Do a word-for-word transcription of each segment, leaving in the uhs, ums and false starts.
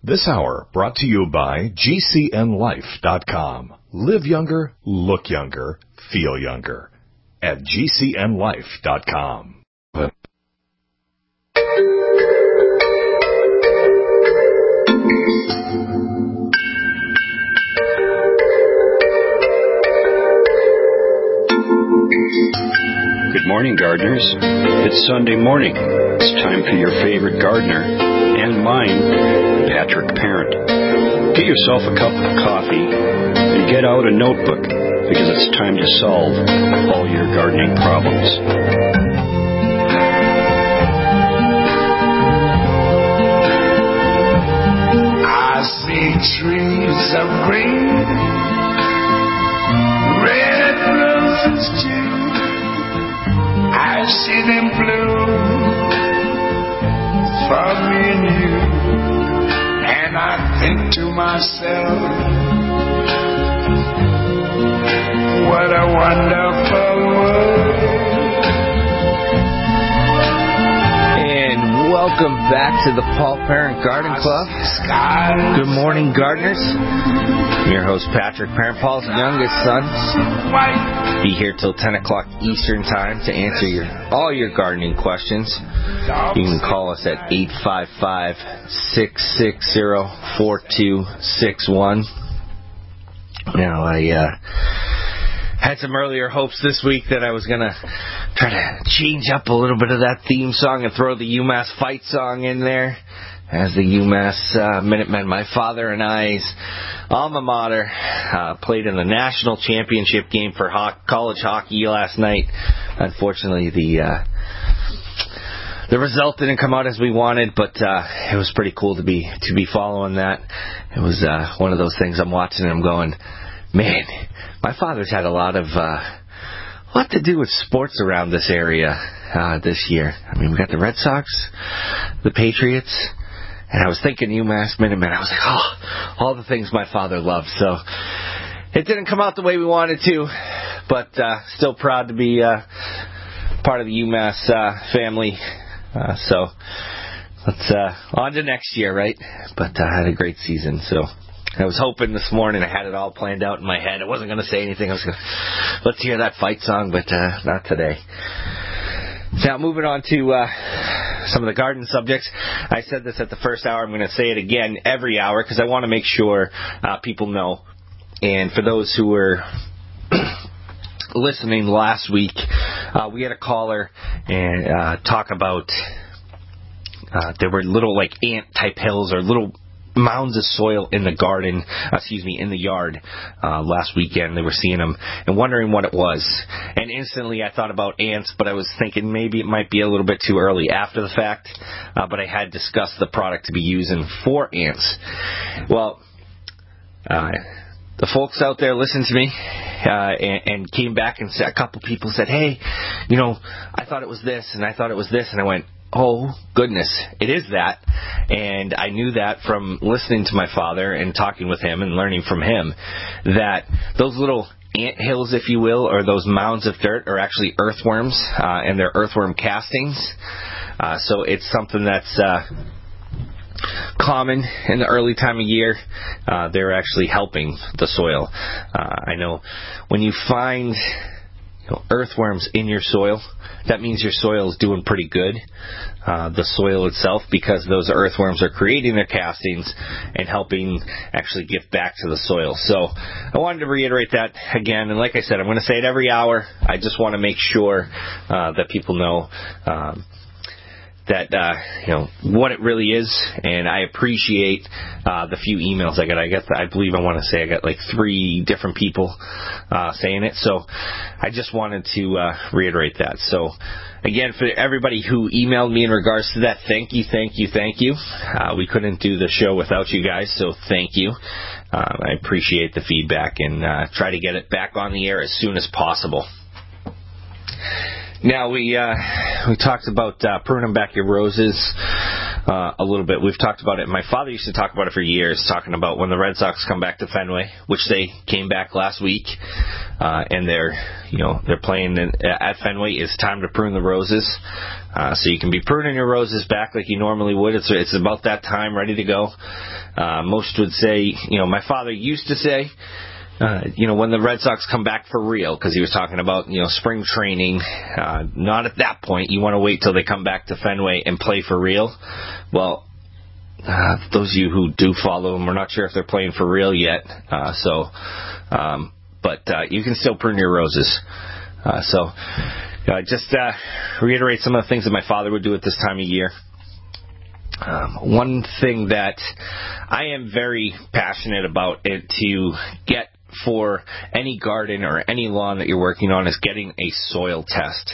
This hour brought to you by G C N life dot com. Live younger, look younger, feel younger at G C N life dot com. Good morning, gardeners. It's Sunday morning. It's time for your favorite gardener and mine, Patrick Parent. Get yourself a cup of coffee and get out a notebook because it's time to solve all your gardening problems. I see trees of green, red roses too. I see them bloom for me and you, and I think to myself, what a wonderful world. And welcome back to the Paul Parent Garden Club. Good morning, gardeners. I'm your host, Patrick Parent, Paul's youngest son. Be here till ten o'clock Eastern Time to answer your all your gardening questions. You can call us at eight five five, six six zero, four two six one. Now, I uh, had some earlier hopes this week that I was going to try to change up a little bit of that theme song and throw the UMass fight song in there. As the UMass uh, Minutemen, my father and I's alma mater, uh, played in the national championship game for ho- college hockey last night. Unfortunately, the uh, the result didn't come out as we wanted, but uh, it was pretty cool to be to be following that. It was uh, one of those things I'm watching and I'm going, man, my father's had a lot of uh, lot to do with sports around this area uh, this year. I mean, we got the Red Sox, the Patriots. And I was thinking UMass Minutemen. I was like, oh, all the things my father loved. So it didn't come out the way we wanted to, but uh, still proud to be uh, part of the UMass uh, family. Uh, so let's uh, on to next year, right? But I uh, had a great season. So I was hoping this morning I had it all planned out in my head. I wasn't going to say anything. I was going to let's hear that fight song, but uh, not today. Now, moving on to uh, some of the garden subjects. I said this at the first hour. I'm going to say it again every hour because I want to make sure uh, people know. And for those who were listening last week, uh, we had a caller and uh, talk about uh, there were little like ant-type hills or little mounds of soil in the garden, excuse me, in the yard uh, last weekend. They were seeing them and wondering what it was. And instantly I thought about ants, but I was thinking maybe it might be a little bit too early after the fact. Uh, but I had discussed the product to be using for ants. Well, uh, the folks out there listened to me uh, and, and came back and said, a couple people said, hey, you know, I thought it was this and I thought it was this. And I went, oh, goodness, it is that. And I knew that from listening to my father and talking with him and learning from him that those little ant hills, if you will, or those mounds of dirt are actually earthworms, uh, and they're earthworm castings. Uh, so it's something that's uh, common in the early time of year. Uh, they're actually helping the soil. Uh, I know when you find you know, earthworms in your soil, that means your soil is doing pretty good, uh, the soil itself, because those earthworms are creating their castings and helping actually give back to the soil. So I wanted to reiterate that again, and like I said, I'm going to say it every hour. I just want to make sure uh, that people know um, that, uh, you know, what it really is, and I appreciate uh, the few emails I got. I got, the, I believe I want to say I got like three different people uh, saying it, so I just wanted to uh, reiterate that. So, again, for everybody who emailed me in regards to that, thank you, thank you, thank you. Uh, we couldn't do the show without you guys, so thank you. Uh, I appreciate the feedback and uh, try to get it back on the air as soon as possible. Now, we uh, we talked about uh, pruning back your roses uh, a little bit. We've talked about it. My father used to talk about it for years, talking about when the Red Sox come back to Fenway, which they came back last week, uh, and they're, you know, they're playing in, at Fenway. It's time to prune the roses. Uh, so you can be pruning your roses back like you normally would. It's it's about that time, ready to go. Uh, most would say, you know, my father used to say, Uh, you know, when the Red Sox come back for real, because he was talking about, you know, spring training, uh, not at that point. You want to wait till they come back to Fenway and play for real. Well, uh, those of you who do follow them, we're not sure if they're playing for real yet. Uh, so, um, but uh, you can still prune your roses. Uh, so, uh, just uh, reiterate some of the things that my father would do at this time of year. Um, one thing that I am very passionate about it to get for any garden or any lawn that you're working on is getting a soil test.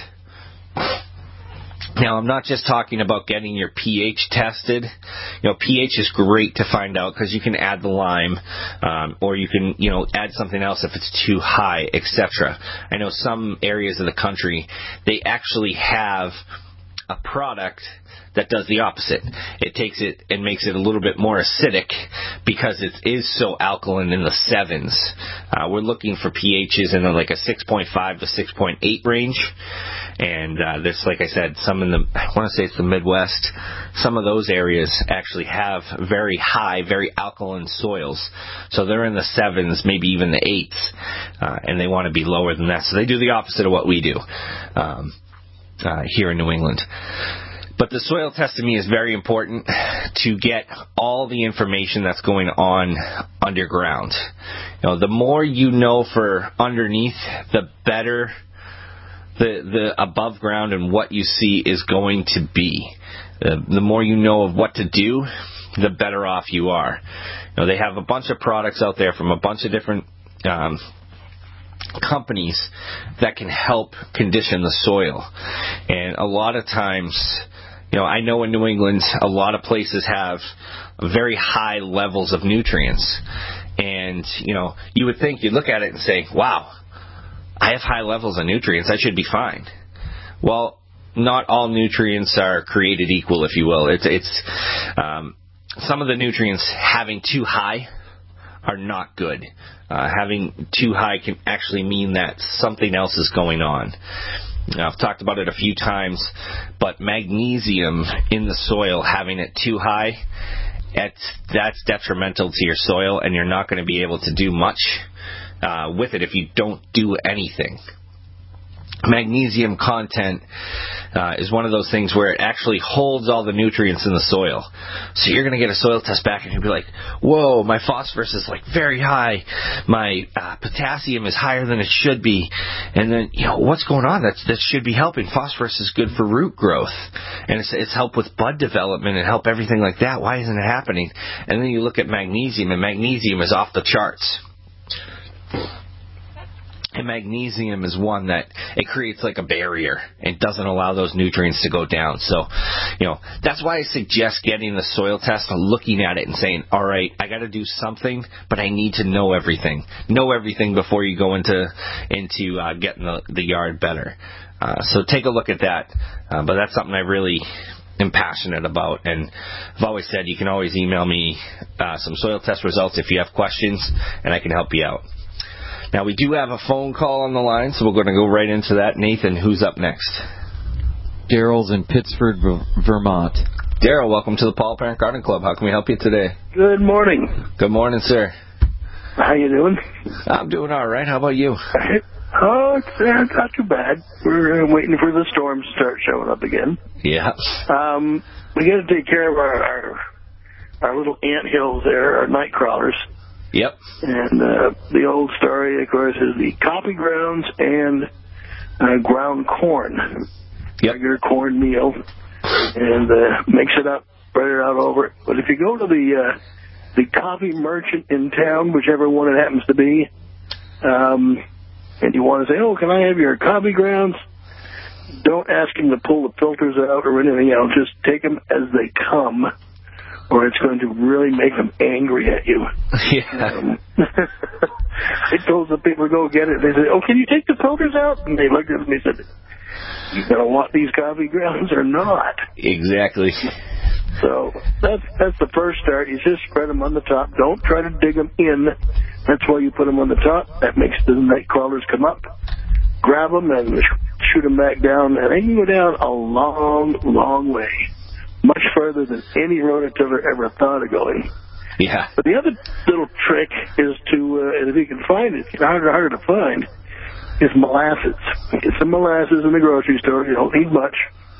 Now, I'm not just talking about getting your pH tested. You know, pH is great to find out because you can add the lime, um, or you can, you know, add something else if it's too high, et cetera. I know some areas of the country, they actually have a product that does the opposite. It takes it and makes it a little bit more acidic because it is so alkaline in the sevens. Uh, we're looking for pHs in the, like a six point five to six point eight range. And uh, this, like I said, some in the, I want to say it's the Midwest, some of those areas actually have very high, very alkaline soils. So they're in the sevens, maybe even the eights, uh, and they want to be lower than that. So they do the opposite of what we do um, uh, here in New England. But the soil test to me is very important to get all the information that's going on underground. You know, the more you know for underneath, the better the the above ground and what you see is going to be. The, the more you know of what to do, the better off you are. You know, they have a bunch of products out there from a bunch of different um, companies that can help condition the soil. And a lot of times, you know, I know in New England, a lot of places have very high levels of nutrients. And, you know, you would think, you'd look at it and say, wow, I have high levels of nutrients, I should be fine. Well, not all nutrients are created equal, if you will. It's, it's um, some of the nutrients having too high are not good. Uh, having too high can actually mean that something else is going on. Now, I've talked about it a few times, but magnesium in the soil, having it too high, it's, that's detrimental to your soil, and you're not going to be able to do much uh, with it if you don't do anything. Magnesium content uh, is one of those things where it actually holds all the nutrients in the soil. So you're going to get a soil test back and you'll be like, whoa, my phosphorus is like very high. My uh, potassium is higher than it should be. And then, you know, what's going on? That's, that should be helping. Phosphorus is good for root growth. And it's, it's help with bud development and help everything like that. Why isn't it happening? And then you look at magnesium, and magnesium is off the charts. And magnesium is one that it creates like a barrier and doesn't allow those nutrients to go down. So, you know, that's why I suggest getting the soil test and looking at it and saying, all right, I got to do something, but I need to know everything. Know everything before you go into into uh, getting the, the yard better. Uh, so take a look at that. Uh, but that's something I really am passionate about. And I've always said you can always email me uh, some soil test results if you have questions, and I can help you out. Now, we do have a phone call on the line, so we're going to go right into that. Nathan, who's up next? Daryl's in Pittsford, Vermont. Daryl, welcome to the Paul Parent Garden Club. How can we help you today? Good morning. Good morning, sir. How you doing? I'm doing all right. How about you? Oh, it's uh, not too bad. We're uh, waiting for the storms to start showing up again. Yeah. Um, we got to take care of our, our our little ant hills there, our night crawlers. Yep. And uh, the old story, of course, is the coffee grounds and uh, ground corn. Yep. Regular corn meal. And uh, mix it up, spread it out over it. But if you go to the uh, the coffee merchant in town, whichever one it happens to be, um, and you want to say, oh, can I have your coffee grounds? Don't ask him to pull the filters out or anything else. Just take them as they come, or it's going to really make them angry at you. Yeah. Um, they told the people to go get it. They said, "Oh, can you take the filters out?" And they looked at me and said, "You gonna want these coffee grounds or not?" Exactly. So that's that's the first start. You just spread them on the top. Don't try to dig them in. That's why you put them on the top. That makes the night crawlers come up. Grab them and shoot them back down, and they can go down a long, long way, much further than any rototiller ever thought of going. Yeah. But the other little trick is to, uh, and if you can find it, it's harder and harder to find, is molasses. Get some molasses in the grocery store. You don't need much.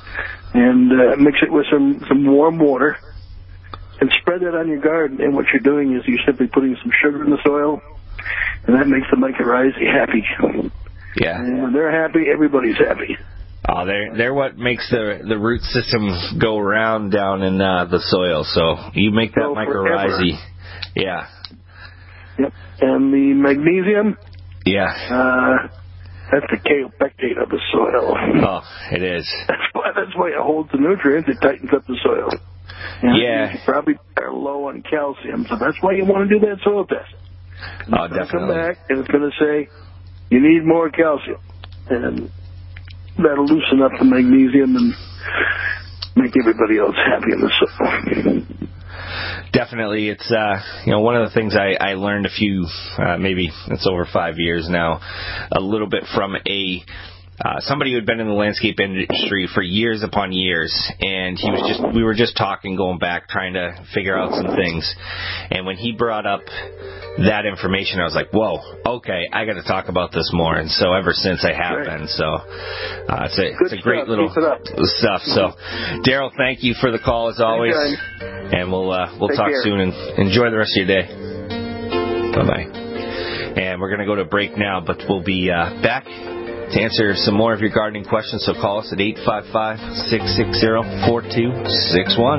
And uh, mix it with some, some warm water and spread that on your garden. And what you're doing is you're simply putting some sugar in the soil, and that makes the mycorrhizae happy. Yeah. And when they're happy, everybody's happy. Oh, they're they're what makes the the root system go around down in uh, the soil. So you make that Go mycorrhizae. Yeah. Yep. And the magnesium. Yeah. Uh, that's the kaopectate of the soil. Oh, it is. That's why that's why it holds the nutrients. It tightens up the soil. And Yeah. You probably are low on calcium, so that's why you want to do that soil test. Oh, It's gonna definitely. come back and it's going to say you need more calcium, and that'll loosen up the magnesium and make everybody else happy in the soil. Definitely, it's uh, you know one of the things I, I learned a few uh, maybe it's over five years now, a little bit from a uh, somebody who had been in the landscape industry for years upon years, and he was just we were just talking, going back, trying to figure out some things, and when he brought up that information, I was like, whoa, okay, I got to talk about this more. And so ever since I have Great. been. So uh, it's a, Good it's a great stuff. little Keep it up. stuff. So, Daryl, thank you for the call as always. Anytime. And we'll uh, we'll Take talk care. soon, and enjoy the rest of your day. Bye-bye. And we're going to go to break now, but we'll be uh, back to answer some more of your gardening questions. So call us at eight five five, six six zero, four two six one.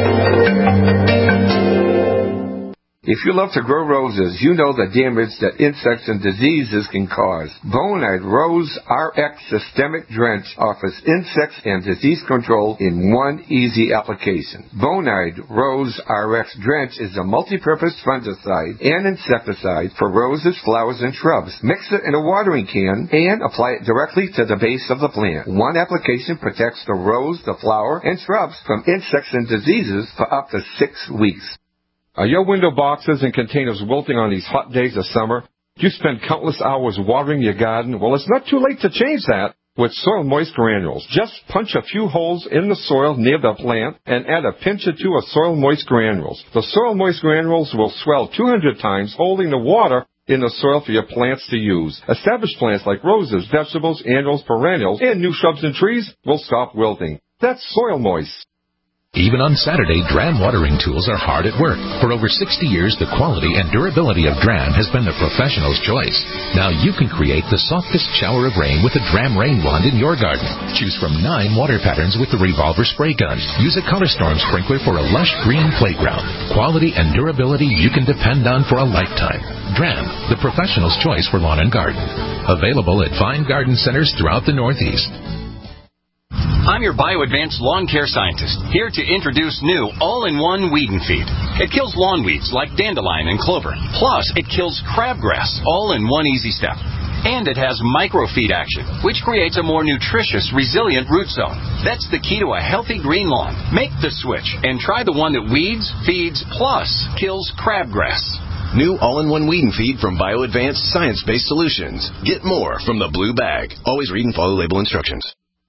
If you love to grow roses, you know the damage that insects and diseases can cause. Bonide Rose R X Systemic Drench offers insects and disease control in one easy application. Bonide Rose R X Drench is a multi-purpose fungicide and insecticide for roses, flowers, and shrubs. Mix it in a watering can and apply it directly to the base of the plant. One application protects the rose, the flower, and shrubs from insects and diseases for up to six weeks. Are your window boxes and containers wilting on these hot days of summer? Do you spend countless hours watering your garden? Well, it's not too late to change that with Soil Moist Granules. Just punch a few holes in the soil near the plant and add a pinch or two of Soil Moist Granules. The Soil Moist Granules will swell two hundred times, holding the water in the soil for your plants to use. Established plants like roses, vegetables, annuals, perennials, and new shrubs and trees will stop wilting. That's Soil Moist. Even on Saturday, Dram watering tools are hard at work. For over sixty years, the quality and durability of Dram has been the professional's choice. Now you can create the softest shower of rain with a Dram rain wand in your garden. Choose from nine water patterns with the revolver spray gun. Use a ColorStorm sprinkler for a lush green playground. Quality and durability you can depend on for a lifetime. Dram, the professional's choice for lawn and garden. Available at fine garden centers throughout the Northeast. I'm your BioAdvanced lawn care scientist, here to introduce new all-in-one weed and feed. It kills lawn weeds like dandelion and clover. Plus, it kills crabgrass, all in one easy step. And it has microfeed action, which creates a more nutritious, resilient root zone. That's the key to a healthy green lawn. Make the switch and try the one that weeds, feeds, plus kills crabgrass. New all-in-one weed and feed from BioAdvanced science-based solutions. Get more from the blue bag. Always read and follow label instructions.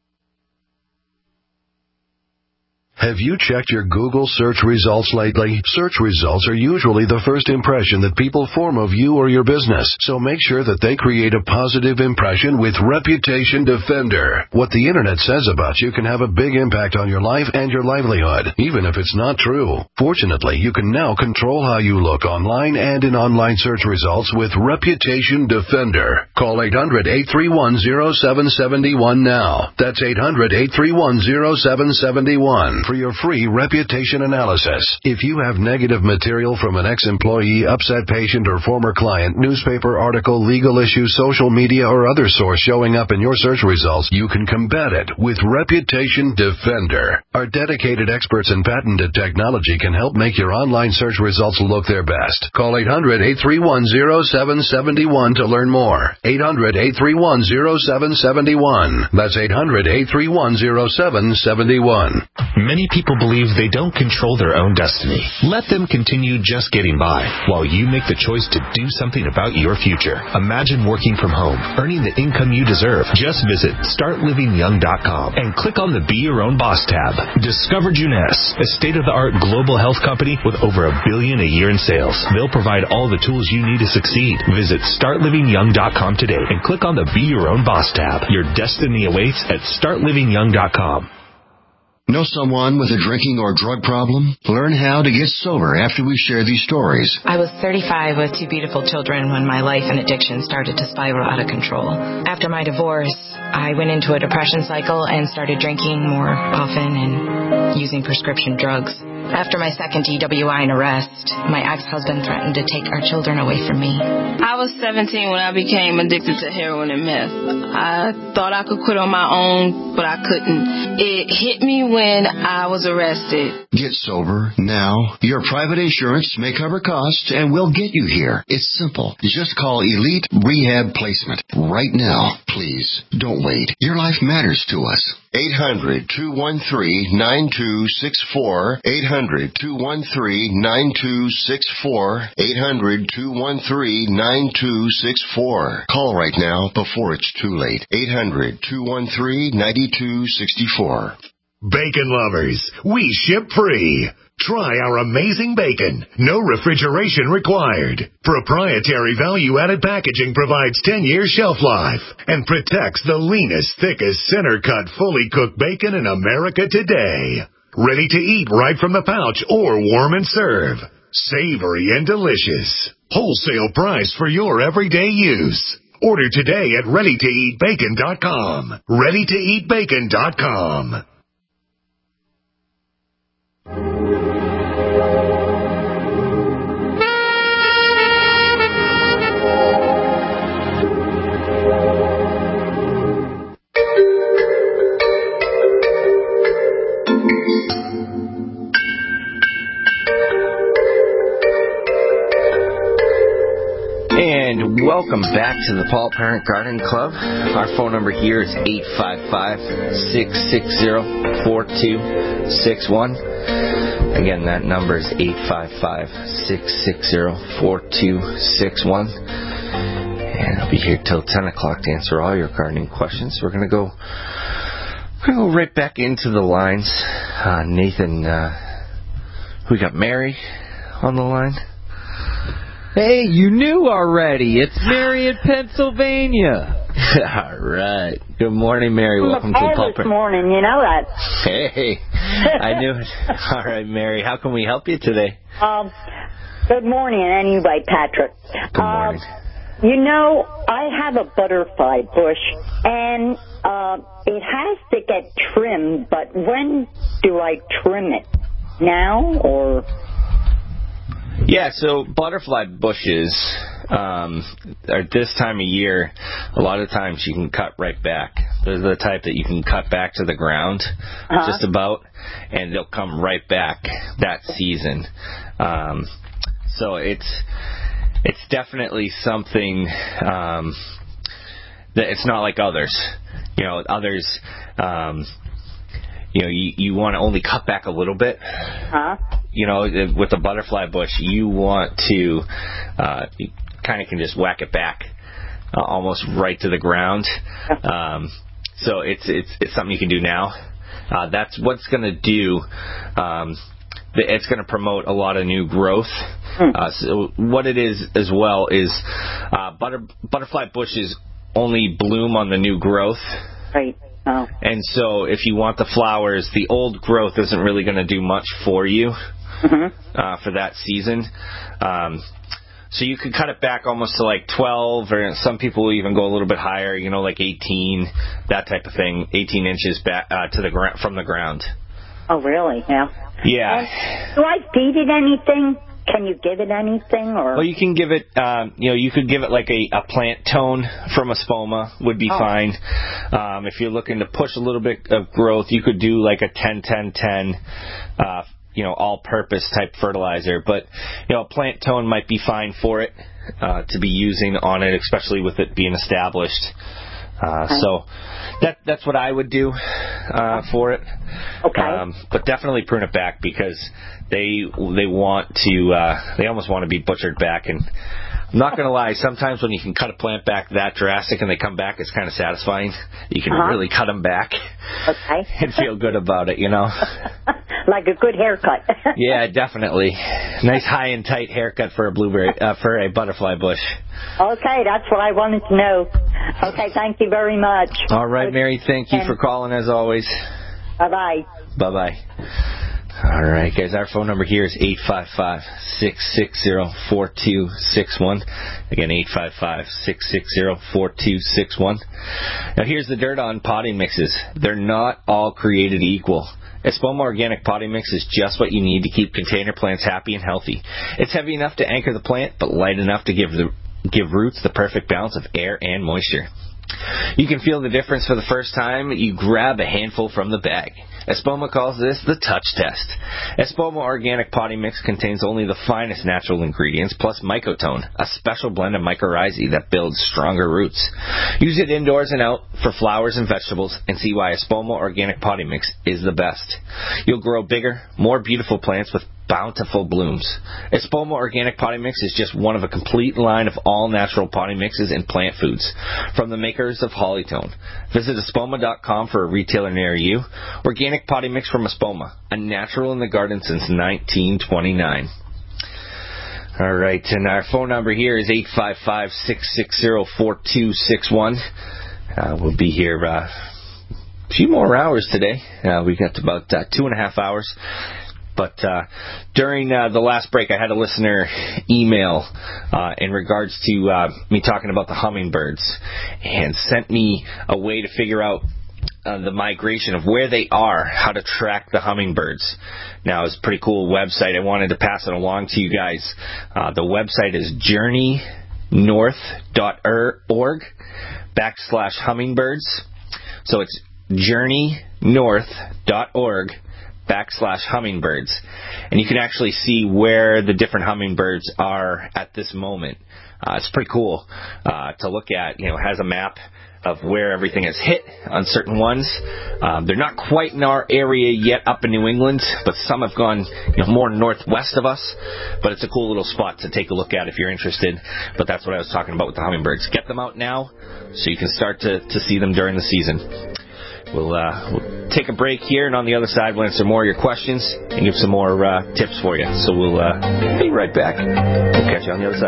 Have you checked your Google search results lately? Search results are usually the first impression that people form of you or your business, so make sure that they create a positive impression with Reputation Defender. What the Internet says about you can have a big impact on your life and your livelihood, even if it's not true. Fortunately, you can now control how you look online and in online search results with Reputation Defender. Call eight hundred, eight three one, zero seven seven one now. That's eight hundred, eight three one, zero seven seven one. for your free reputation analysis. If you have negative material from an ex-employee, upset patient, or former client, newspaper article, legal issue, social media, or other source showing up in your search results, you can combat it with Reputation Defender. Our dedicated experts in patented technology can help make your online search results look their best. Call eight hundred, eight three one, zero seven seven one to learn more. eight hundred, eight three one, zero seven seven one. That's eight hundred, eight three one, zero seven seven one. Many people believe they don't control their own destiny. Let them continue just getting by while you make the choice to do something about your future. Imagine working from home, earning the income you deserve. Just visit start living young dot com and click on the Be Your Own Boss tab. Discover Juness, a state-of-the-art global health company with over a billion a year in sales. They'll provide all the tools you need to succeed. Visit start living young dot com today and click on the Be Your Own Boss tab. Your destiny awaits at start living young dot com. Know someone with a drinking or drug problem? Learn how to get sober after we share these stories. I was thirty-five with two beautiful children when my life and addiction started to spiral out of control. After my divorce, I went into a depression cycle and started drinking more often and using prescription drugs. After my second D W I and arrest, my ex-husband threatened to take our children away from me. I was seventeen when I became addicted to heroin and meth. I thought I could quit on my own, but I couldn't. It hit me when I was arrested. Get sober now. Your private insurance may cover costs and we'll get you here. It's simple. Just call Elite Rehab Placement right now. Please, don't wait. Your life matters to us. eight hundred, two one three, nine two six four. eight hundred, two one three, nine two six four. eight hundred, two one three, nine two six four. Call right now before it's too late. eight hundred, two one three, nine two six four. Bacon lovers, we ship free. Try our amazing bacon. No refrigeration required. Proprietary value-added packaging provides ten years shelf life and protects the leanest, thickest, center-cut, fully cooked bacon in America today. Ready to eat right from the pouch or warm and serve. Savory and delicious. Wholesale price for your everyday use. Order today at ready to eat bacon dot com. ready to eat bacon dot com. And welcome back to the Paul Parent Garden Club. Our phone number here is eight five five, six six zero, four two six one. Again, that number is eight five five, six six zero, four two six one. And I'll be here till ten o'clock to answer all your gardening questions. We're going to go we're gonna go right back into the lines. Uh, Nathan, uh, we got Mary on the line. Hey, you knew already. It's Mary in Pennsylvania. All right. Good morning, Mary. Welcome to the Paul This morning, you know that. Hey, I knew it. All right, Mary. How can we help you today? Um, good morning, anyway, Patrick. Good morning. Uh, you know, I have a butterfly bush, and uh, it has to get trimmed, but when do I trim it? Now or... Yeah, so butterfly bushes, um, are this time of year, a lot of times you can cut right back. They're the type that you can cut back to the ground, uh-huh. just about, and they'll come right back that season. Um, so it's it's definitely something um, that it's not like others. You know, others, um, you know, you, you want to only cut back a little bit. Huh? You know, with the butterfly bush, you want to, uh, you kind of can just whack it back uh, almost right to the ground. Um, so it's it's it's something you can do now. Uh, that's what's going to do. Um, it's going to promote a lot of new growth. Uh, so what it is as well is uh, butter, butterfly bushes only bloom on the new growth. Right. Oh. And so if you want the flowers, the old growth isn't really going to do much for you mm-hmm. uh, for that season. Um, so you could cut it back almost to like twelve, or some people will even go a little bit higher, you know, like eighteen, that type of thing, eighteen inches back uh, to the gra- from the ground. Oh, really? Yeah. Yeah. And do I feed it anything? Can you give it anything? Or Well, you can give it, um, you know, you could give it like a, a plant tone from Espoma would be Oh. fine. Um, if you're looking to push a little bit of growth, you could do like a ten ten ten, uh, you know, all-purpose type fertilizer. But, you know, a plant tone might be fine for it uh, to be using on it, especially with it being established. Uh, okay. So that that's what I would do uh, for it. Okay. Um, but definitely prune it back because they they want to uh, they almost want to be butchered back. And I'm not going to lie, sometimes when you can cut a plant back that drastic and they come back, it's kind of satisfying. You can uh-huh. really cut them back okay. and feel good about it, you know. Like a good haircut. Yeah, definitely. Nice high and tight haircut for a blueberry uh, for a butterfly bush. Okay, that's what I wanted to know. Okay, thank you very much. All right, Mary, thank you for calling as always. Bye-bye. Bye-bye. All right, guys, our phone number here is eight five five, six six zero, four two six one. Again, eight five five, six six zero, four two six one. Now, here's the dirt on potting mixes. They're not all created equal. Espoma Organic Potting Mix is just what you need to keep container plants happy and healthy. It's heavy enough to anchor the plant, but light enough to give the give roots the perfect balance of air and moisture. You can feel the difference for the first time you grab a handful from the bag. Espoma calls this the touch test. Espoma Organic Potting Mix contains only the finest natural ingredients plus Mycotone, a special blend of mycorrhizae that builds stronger roots. Use it indoors and out for flowers and vegetables and see why Espoma Organic Potting Mix is the best. You'll grow bigger, more beautiful plants with bountiful blooms. Espoma Organic Potting Mix is just one of a complete line of all natural potting mixes and plant foods from the makers of Hollytone. Visit espoma dot com for a retailer near you. Organic Potting Mix from Espoma, a natural in the garden since nineteen twenty-nine. All right, and our phone number here is eight five five, six six zero, four two six one. Uh, we'll be here uh, a few more hours today. Uh, we got about uh, two and a half hours. But uh, during uh, the last break, I had a listener email uh, in regards to uh, me talking about the hummingbirds and sent me a way to figure out uh, the migration of where they are, how to track the hummingbirds. Now, it's a pretty cool website. I wanted to pass it along to you guys. Uh, the website is journey north dot org backslash hummingbirds. So it's journey north dot org backslash hummingbirds. And you can actually see where the different hummingbirds are at this moment. Uh, it's pretty cool uh, to look at. You know, it has a map of where everything is hit on certain ones. Um, they're not quite in our area yet up in New England, but some have gone you know, more northwest of us. But it's a cool little spot to take a look at if you're interested. But that's what I was talking about with the hummingbirds. Get them out now so you can start to, to see them during the season. We'll, uh, we'll take a break here, and on the other side, we'll answer more of your questions and give some more uh, tips for you. So we'll uh, be right back. We'll catch you on the other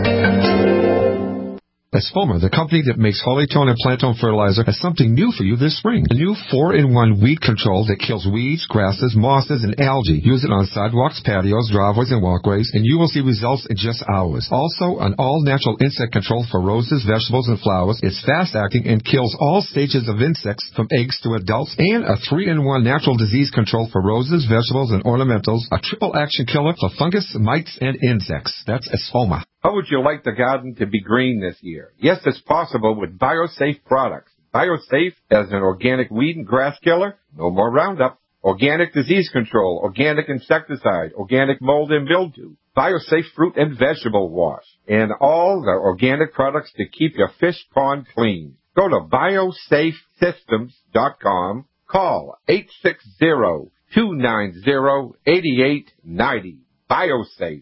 side. Espoma, the company that makes Hollytone and Plantone fertilizer, has something new for you this spring. A new four in one weed control that kills weeds, grasses, mosses, and algae. Use it on sidewalks, patios, driveways, and walkways, and you will see results in just hours. Also, an all-natural insect control for roses, vegetables, and flowers. It's fast-acting and kills all stages of insects from eggs to adults, and a three in one natural disease control for roses, vegetables, and ornamentals. A triple-action killer for fungus, mites, and insects. That's Espoma. How would you like the garden to be green this year? Yes, it's possible with BioSafe products. BioSafe as an organic weed and grass killer, no more Roundup. Organic disease control, organic insecticide, organic mold and mildew. BioSafe fruit and vegetable wash, and all the organic products to keep your fish pond clean. Go to biosafe systems dot com. Call eight six zero, two nine zero, eight eight nine zero. BioSafe.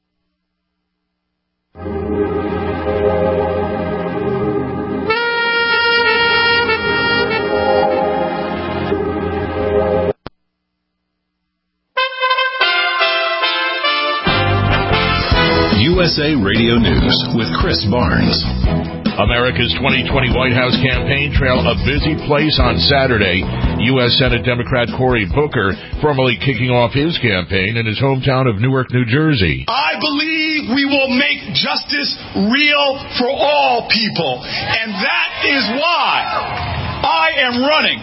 U S A Radio News with Chris Barnes. America's twenty twenty White House campaign trail a busy place on Saturday. U S Senate Democrat Cory Booker formally kicking off his campaign in his hometown of Newark, New Jersey. I believe we will make justice real for all people, and that is why I am running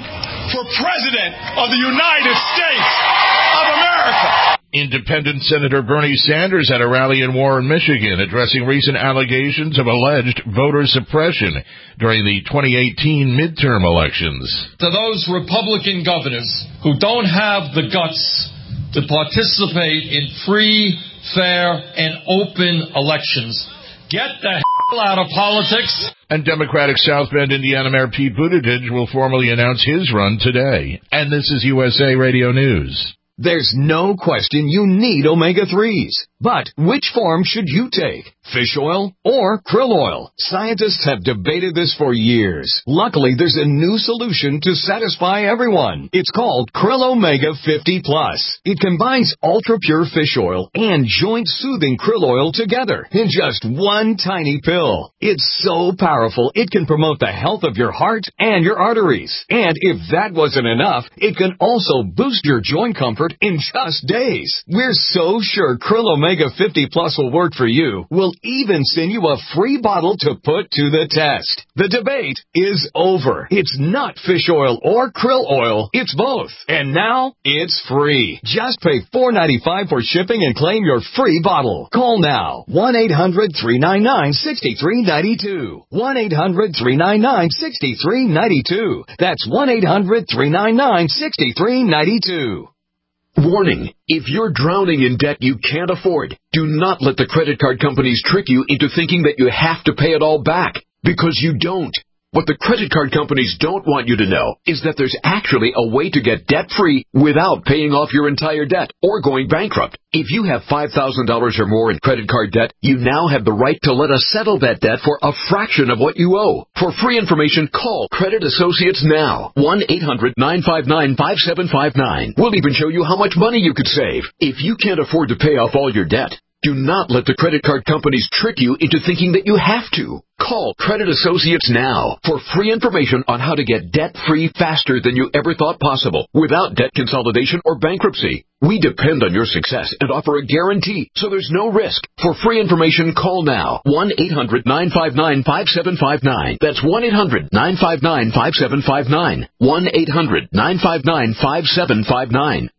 for President of the United States of America. Independent Senator Bernie Sanders at a rally in Warren, Michigan, addressing recent allegations of alleged voter suppression during the twenty eighteen midterm elections. To those Republican governors who don't have the guts to participate in free, fair, and open elections, get the hell out of politics. And Democratic South Bend, Indiana Mayor Pete Buttigieg will formally announce his run today. And this is U S A Radio News. There's no question you need omega threes. But which form should you take? Fish oil or krill oil? Scientists have debated this for years. Luckily, there's a new solution to satisfy everyone. It's called Krill Omega fifty plus. It combines ultra-pure fish oil and joint-soothing krill oil together in just one tiny pill. It's so powerful, it can promote the health of your heart and your arteries. And if that wasn't enough, it can also boost your joint comfort in just days. We're so sure Krill Omega fifty plus will work for you. We'll even send you a free bottle to put to the test. The debate is over. It's not fish oil or krill oil. It's both. And now it's free. Just pay four dollars and ninety-five cents for shipping and claim your free bottle. Call now. one eight hundred three nine nine six three nine two. one eight hundred three nine nine six three nine two. That's one eight hundred three nine nine six three nine two. Warning, if you're drowning in debt you can't afford, do not let the credit card companies trick you into thinking that you have to pay it all back, because you don't. What the credit card companies don't want you to know is that there's actually a way to get debt-free without paying off your entire debt or going bankrupt. If you have five thousand dollars or more in credit card debt, you now have the right to let us settle that debt for a fraction of what you owe. For free information, call Credit Associates now. one eight hundred nine five nine five seven five nine. We'll even show you how much money you could save. If you can't afford to pay off all your debt, do not let the credit card companies trick you into thinking that you have to. Call Credit Associates now for free information on how to get debt-free faster than you ever thought possible without debt consolidation or bankruptcy. We depend on your success and offer a guarantee, so there's no risk. For free information, call now. one eight hundred nine five nine five seven five nine. That's one eight hundred nine five nine five seven five nine. one eight hundred nine five nine five seven five nine.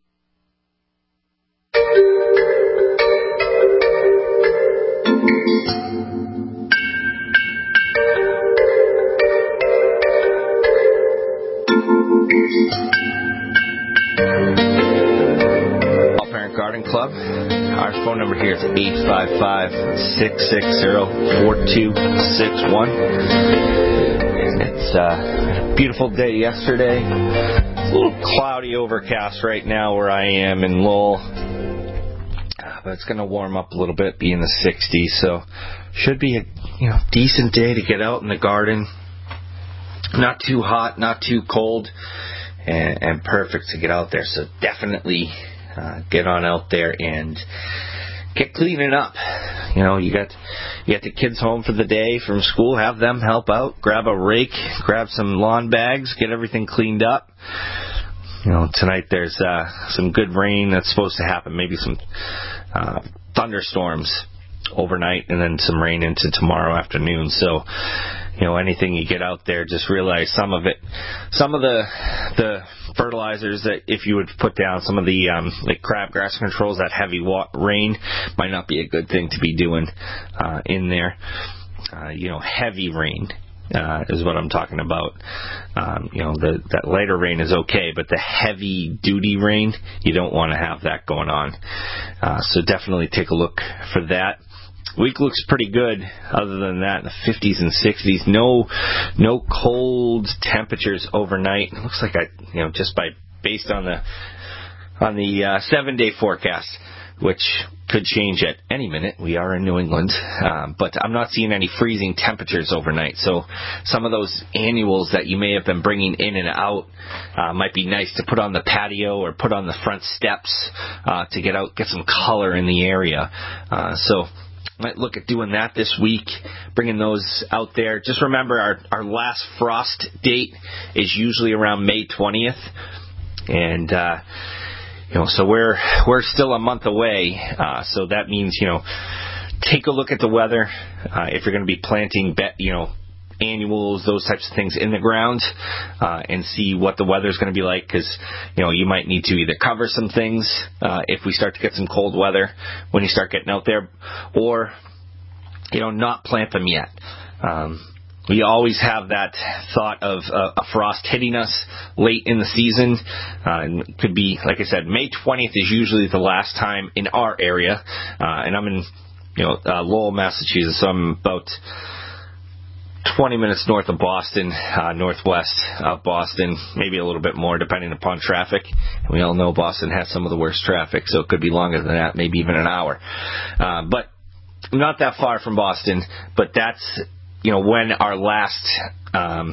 Garden Club. Our phone number here is eight five five, six six zero, four two six one. It's a beautiful day yesterday. It's a little cloudy overcast right now where I am in Lowell. But it's going to warm up a little bit, be in the sixties. So should be a you know decent day to get out in the garden. Not too hot, not too cold, and, and perfect to get out there. So definitely Uh, get on out there and get cleaning up. You know, you got you got the kids home for the day from school. Have them help out. Grab a rake, grab some lawn bags, get everything cleaned up. You know, tonight there's uh, some good rain that's supposed to happen. Maybe some uh, thunderstorms overnight, and then some rain into tomorrow afternoon. So, you know, anything you get out there, just realize some of it, some of the the fertilizers that if you would put down, some of the um, like crabgrass controls, that heavy wa- rain might not be a good thing to be doing uh, in there. Uh, you know, heavy rain uh, is what I'm talking about. Um, you know, the, that lighter rain is okay, but the heavy duty rain, you don't want to have that going on. Uh, so definitely take a look for that. Week looks pretty good. Other than that, in the fifties and sixties, no, no cold temperatures overnight. It looks like I, you know, just by based on the on the uh, seven-day forecast, which could change at any minute. We are in New England, um, but I'm not seeing any freezing temperatures overnight. So some of those annuals that you may have been bringing in and out uh, might be nice to put on the patio or put on the front steps uh, to get out, get some color in the area. Uh, so. Might look at doing that this week, bringing those out there. Just remember, our, our last frost date is usually around May twentieth. And, uh, you know, so we're we're still a month away. Uh, so that means, you know, take a look at the weather. Uh, if you're going to be planting, be, you know, annuals, those types of things in the ground, uh, and see what the weather's going to be like, because, you know, you might need to either cover some things uh, if we start to get some cold weather when you start getting out there, or, you know, not plant them yet. Um, we always have that thought of uh, a frost hitting us late in the season. Uh, and it could be, like I said, May twentieth is usually the last time in our area, uh, and I'm in, you know, uh, Lowell, Massachusetts, so I'm about twenty minutes north of Boston, uh, northwest of Boston, maybe a little bit more depending upon traffic. And we all know Boston has some of the worst traffic, so it could be longer than that, maybe even an hour. Uh, but not that far from Boston, but that's, you know, when our last um,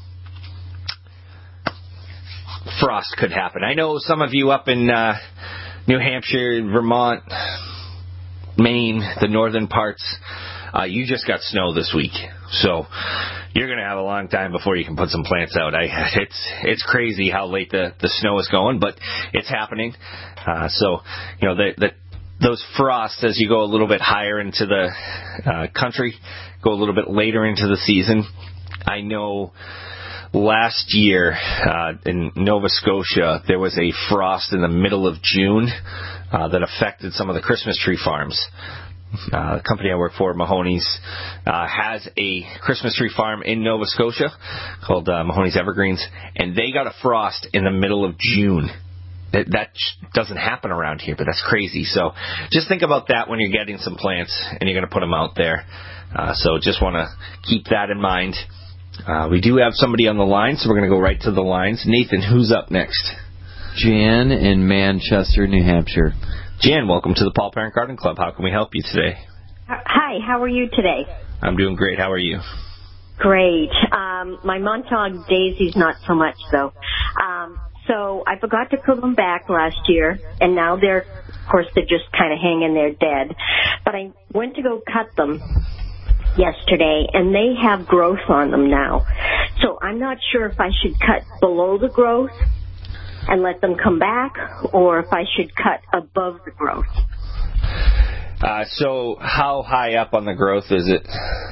frost could happen. I know some of you up in uh, New Hampshire, Vermont, Maine, the northern parts, uh, you just got snow this week. So you're going to have a long time before you can put some plants out. I, it's it's crazy how late the, the snow is going, but it's happening. Uh, so, you know, the, the those frosts, as you go a little bit higher into the uh, country, go a little bit later into the season. I know last year uh, in Nova Scotia, there was a frost in the middle of June uh, that affected some of the Christmas tree farms. Uh, the company I work for, Mahoney's, uh, has a Christmas tree farm in Nova Scotia called uh, Mahoney's Evergreens, and they got a frost in the middle of June. That, that doesn't happen around here, but that's crazy. So just think about that when you're getting some plants and you're going to put them out there. Uh, so just want to keep that in mind. Uh, we do have somebody on the line, so we're going to go right to the lines. Nathan, who's up next? Jan in Manchester, New Hampshire. Jan, welcome to the Paul Parent Garden Club. How can we help you today? Hi, how are you today? I'm doing great. How are you? Great. Um, my Montauk daisies, not so much, though. Um, so I forgot to pull them back last year, and now they're, of course, they're just kind of hanging there dead. But I went to go cut them yesterday, and they have growth on them now. So I'm not sure if I should cut below the growth and let them come back, or if I should cut above the growth. Uh, so how high up on the growth is it?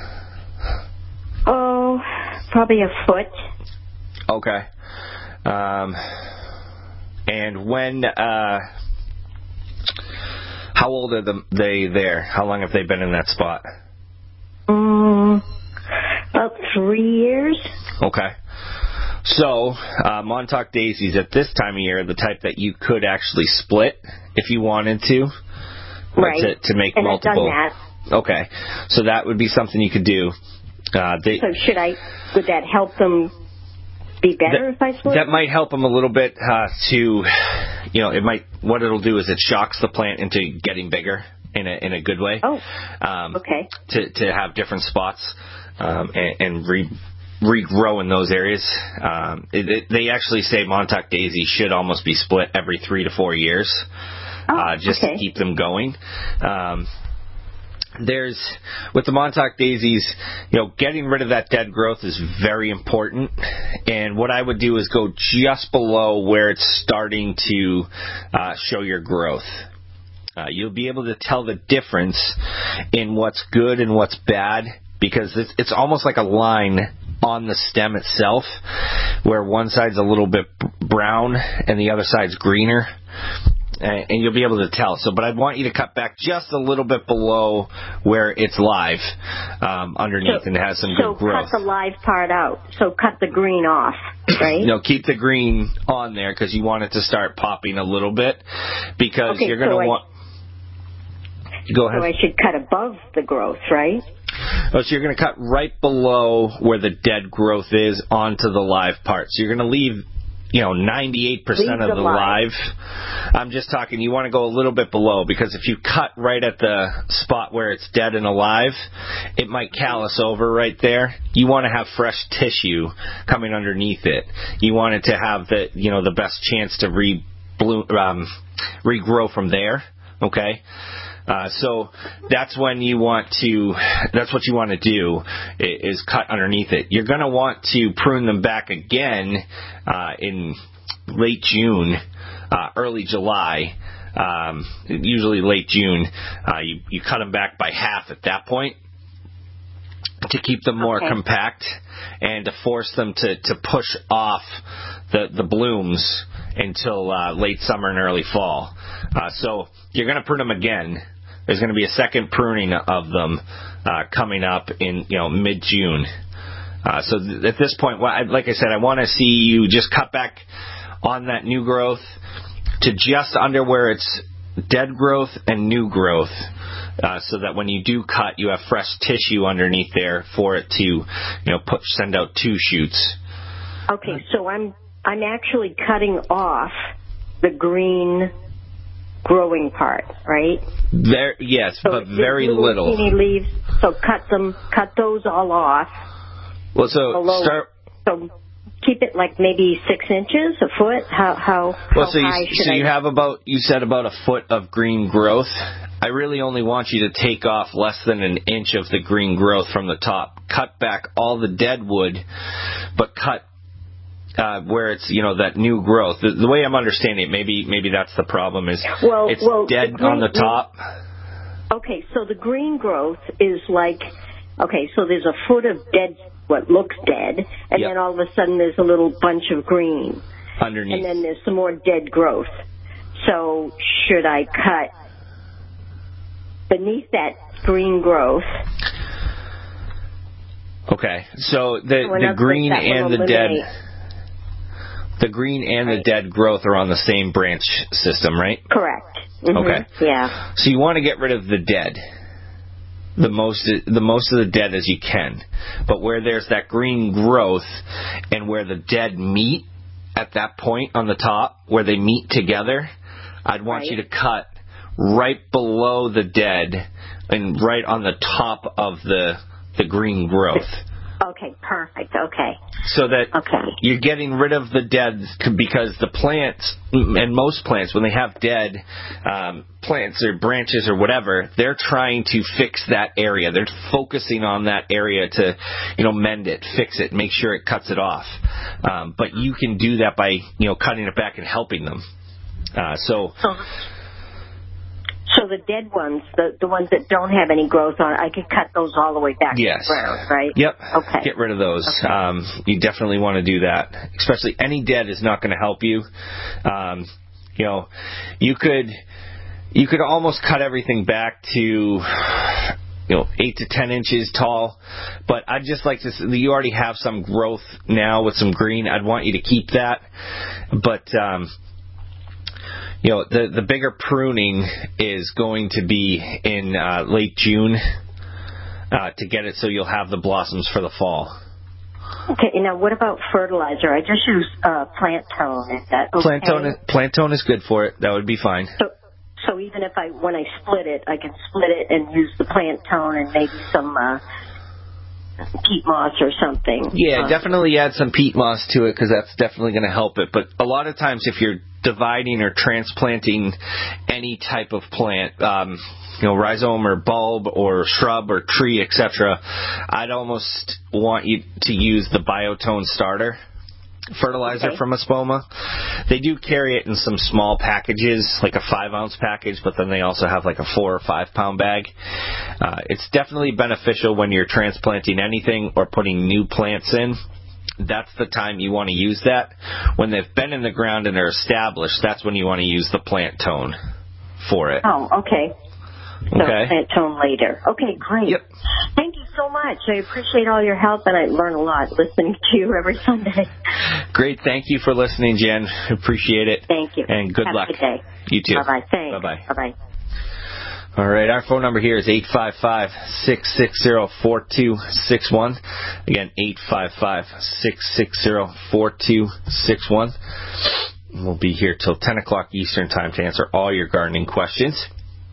Oh, probably a foot. Okay. Um, and when, uh, how old are the, they there? How long have they been in that spot? Um, about three years. Okay. So, uh, Montauk daisies at this time of year are the type that you could actually split if you wanted to. Right. To, to make and multiple. I've done that. Okay. So that would be something you could do. Uh, they, so should I, would that help them be better that, if I split? That might help them a little bit uh, to, you know, it might, what it'll do is it shocks the plant into getting bigger in a in a good way. Oh, um, okay. To, to have different spots um, and, and re, regrow in those areas. Um, it, it, they actually say Montauk daisy should almost be split every three to four years. Oh, uh, just okay. to keep them going. Um, there's, with the Montauk daisies, you know, getting rid of that dead growth is very important. And what I would do is go just below where it's starting to uh, show your growth. Uh, you'll be able to tell the difference in what's good and what's bad, because it's, it's almost like a line on the stem itself, where one side's a little bit brown and the other side's greener. And you'll be able to tell. So, but I'd want you to cut back just a little bit below where it's live um, underneath, so, and it has some so good growth. So cut the live part out. So cut the green off, right? No, keep the green on there because you want it to start popping a little bit, because okay, you're going to so want. Go ahead. So I should cut above the growth, right? Oh, so you're going to cut right below where the dead growth is onto the live part. So you're going to leave, you know, ninety-eight percent of the live. live. I'm just talking, you want to go a little bit below, because if you cut right at the spot where it's dead and alive, it might callus over right there. You want to have fresh tissue coming underneath it. You want it to have the, you know, the best chance to re bloom, um, regrow from there. Okay. Uh, so that's when you want to, that's what you want to do, is cut underneath it. You're going to want to prune them back again uh, in late June, uh, early July, um, usually late June. Uh, you, you cut them back by half at that point to keep them more Okay. compact and to force them to, to push off the, the blooms until uh, late summer and early fall. Uh, so you're going to prune them again. There's going to be a second pruning of them uh, coming up in you know mid-June. Uh, so th- at this point, well, I, like I said, I want to see you just cut back on that new growth to just under where it's dead growth and new growth, uh, so that when you do cut, you have fresh tissue underneath there for it to, you know, put send out two shoots. Okay, so I'm I'm actually cutting off the green growing part, right? There, yes, So but it's very little little. teeny leaves. So cut them, cut those all off. Well, so below. start. So keep it like maybe six inches, a foot. How how, Well, how so high you, should so I? you have about, you said about a foot of green growth. I really only want you to take off less than an inch of the green growth from the top. Cut back all the dead wood, but cut uh, where it's, you know, that new growth. The, the way I'm understanding it, maybe maybe that's the problem, is Well, it's well, dead the green- on the top. Okay, so the green growth is like, okay, so there's a foot of dead, what looks dead, and Yep. then all of a sudden there's a little bunch of green. Underneath. And then there's some more dead growth. So should I cut beneath that green growth? Okay, so the, So in the other green words, that and will the dead... eliminate- The green and the dead growth are on the same branch system, right? Correct. Mhm. Okay. Yeah. So you want to get rid of the dead, the most the most of the dead as you can. But where there's that green growth and where the dead meet at that point on the top, where they meet together, I'd want Right. you to cut right below the dead and right on the top of the the green growth. Okay, perfect. Okay. So that Okay. you're getting rid of the dead, because the plants, and most plants, when they have dead um, plants or branches or whatever, they're trying to fix that area. They're focusing on that area to, you know, mend it, fix it, make sure it cuts it off. Um, but you can do that by, you know, cutting it back and helping them. Uh, so... So, so the dead ones, the the ones that don't have any growth on it, I could cut those all the way back Yes. to the ground, right? Yep. Okay. Get rid of those. Um, you definitely want to do that. Especially any dead is not going to help you. Um, you know, you could you could almost cut everything back to, you know, eight to ten inches tall. But I'd just like to. You already have some growth now with some green. I'd want you to keep that. But um, you know, the the bigger pruning is going to be in uh, late June uh, to get it so you'll have the blossoms for the fall. Okay, now what about fertilizer? I just use uh, plant tone. Is that okay? Plant tone, plant tone is good for it. That would be fine. So, so even if I, when I split it, I can split it and use the plant tone and maybe some uh, peat moss or something. Yeah, Uh, definitely add some peat moss to it, because that's definitely going to help it. But a lot of times if you're dividing or transplanting any type of plant, um, you know, rhizome or bulb or shrub or tree, et cetera, I'd almost want you to use the Biotone starter fertilizer Okay. from Espoma. They do carry it in some small packages, like a five ounce package, but then they also have like a four or five pound bag. Uh, it's definitely beneficial when you're transplanting anything or putting new plants in. That's the time you want to use that. When they've been in the ground and are established, that's when you want to use the plant tone for it. Oh, okay. So Okay. plant tone later. Okay, great. Yep. Thank you so much. I appreciate all your help, and I learn a lot listening to you every Sunday. Great. Thank you for listening, Jen. Appreciate it. Thank you. And good Have luck. a good day. You too. Bye-bye. Thanks. Bye-bye. Bye-bye. All right, our phone number here is eight five five, six six zero, four two six one. Again, eight five five, six six zero, four two six one. We'll be here till ten o'clock Eastern Time to answer all your gardening questions.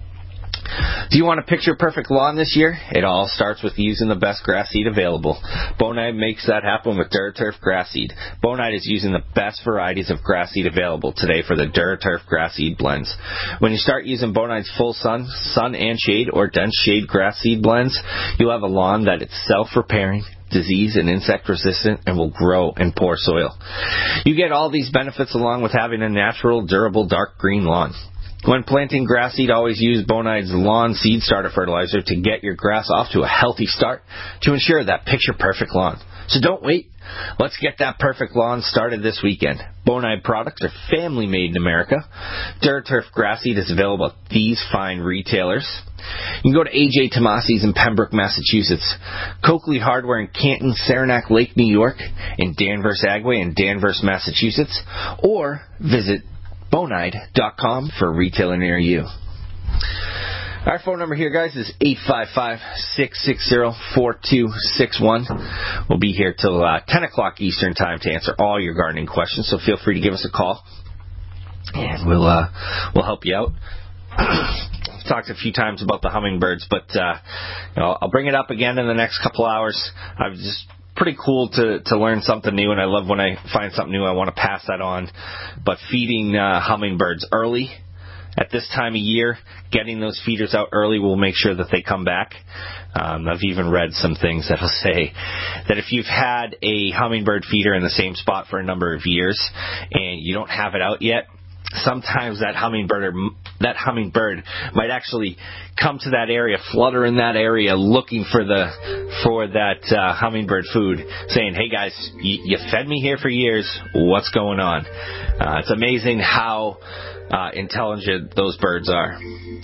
Do you want a picture-perfect lawn this year? It all starts with using the best grass seed available. Bonide makes that happen with DuraTurf grass seed. Bonide is using the best varieties of grass seed available today for the DuraTurf grass seed blends. When you start using Bonide's full sun, sun and shade, or dense shade grass seed blends, you'll have a lawn that is self-repairing, disease and insect resistant, and will grow in poor soil. You get all these benefits along with having a natural, durable, dark green lawn. When planting grass seed, always use Bonide's Lawn Seed Starter Fertilizer to get your grass off to a healthy start to ensure that picture-perfect lawn. So don't wait. Let's get that perfect lawn started this weekend. Bonide products are family-made in America. DuraTurf Grass Seed is available at these fine retailers. You can go to A J Tomasi's in Pembroke, Massachusetts, Coakley Hardware in Canton, Saranac Lake, New York, and Danvers Agway in Danvers, Massachusetts, or visit bonide dot com for a retailer near you. Our phone number here, guys, is eight five five, six six zero, four two six one. We'll be here till uh, ten o'clock Eastern Time to answer all your gardening questions, so feel free to give us a call, and we'll uh, we'll help you out. I've talked a few times about the hummingbirds, but uh, you know, I'll bring it up again in the next couple hours. I've just pretty cool to, to learn something new, and I love when I find something new, I want to pass that on. But feeding uh, hummingbirds early at this time of year, getting those feeders out early will make sure that they come back. Um, I've even read some things that will say that if you've had a hummingbird feeder in the same spot for a number of years and you don't have it out yet, sometimes that hummingbird or that hummingbird might actually come to that area, flutter in that area, looking for the for that uh, hummingbird food, saying, "Hey guys, y- you fed me here for years. What's going on?" Uh, it's amazing how uh, intelligent those birds are.